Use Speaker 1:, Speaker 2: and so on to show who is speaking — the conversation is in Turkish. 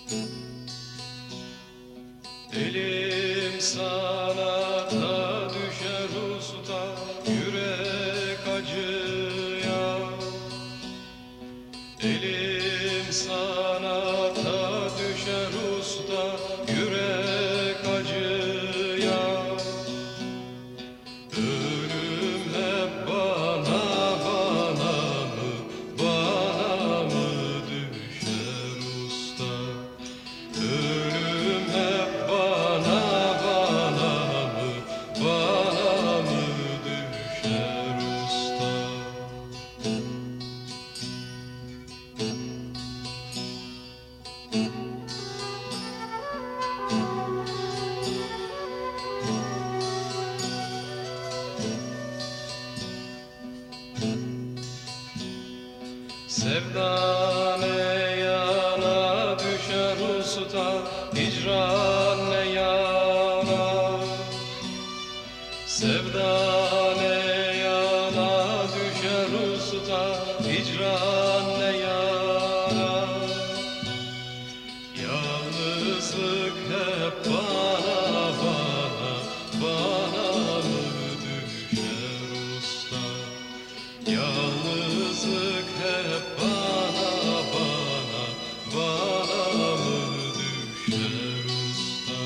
Speaker 1: Elim sanata düşer usta, yürek acıya. Elim sanata düşer usta, yürek acıya. Ölüm hep bana mı düşer usta? Ölüm hep bana mı düşer usta? Sevda ne yana düşer usta, hicran ne yana. Sevda ne yana düşer usta, hicran ne yana. Yalnızlık hep bana mı düşer usta? Yalnızlık hep bana mı düşer usta?